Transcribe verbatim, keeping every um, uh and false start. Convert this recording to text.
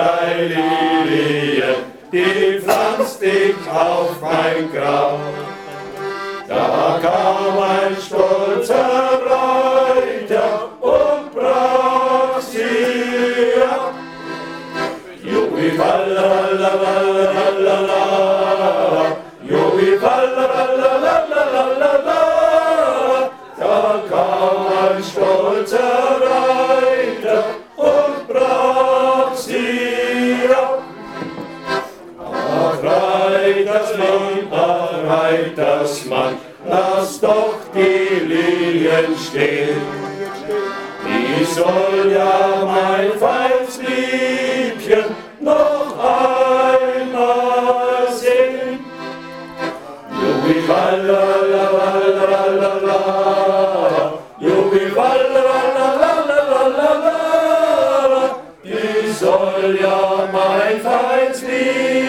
drei Lilien, die pflanzt ich auf mein Grab. Da kam ein stolzer Reiter und brach sie ab. Jubi falalalalala, Jubi falalalalala. Da kam ein stolzer Reiter und brach sie ab. Ach, Reitersmann, ach, Reitersmann, lass doch die Lilien stehen. Die soll ja mein feines Liebchen noch einmal sehen. Jubi falalalalala, Jubi falalalalala, die soll ja mein feines Liebchen